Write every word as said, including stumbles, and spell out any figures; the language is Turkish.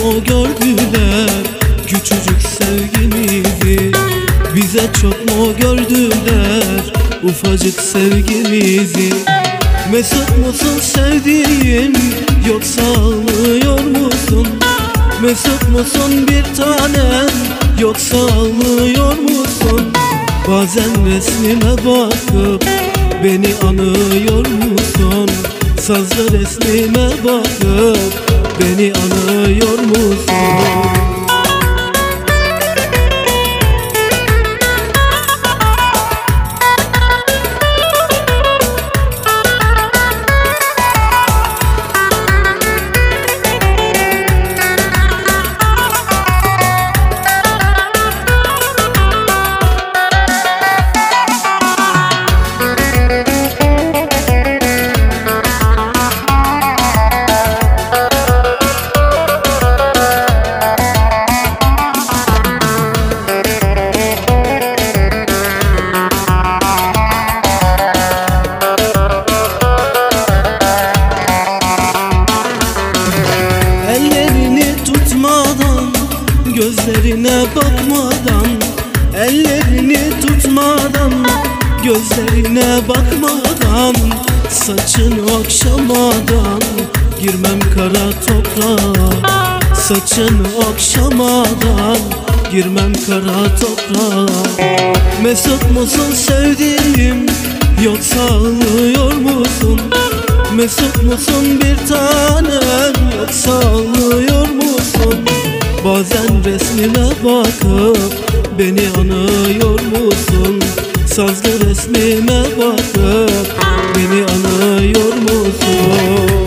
mu gördüler küçücük sevgimizi? Bize çok mu gördüler ufacık sevgimizi? Mesut musun sevdiğim, yoksa ağlıyor musun? Mesut musun bir tanem, yoksa ağlıyor musun? Bazen resmime bakıp beni anıyor musun? Sazlı resmime bakıp beni anıyor musun? Gözlerine bakmadan, ellerini tutmadan, gözlerine bakmadan, saçını okşamadan girmem kara toprağa. Saçını okşamadan girmem kara toprağa. Mesut musun sevdiğim, yoksa ağlıyor musun? Mesut musun bir tanem, yoksa ağlıyor musun? Bazen resmime bakıp beni anıyor musun? Sazlı resmime bakıp beni anıyor musun?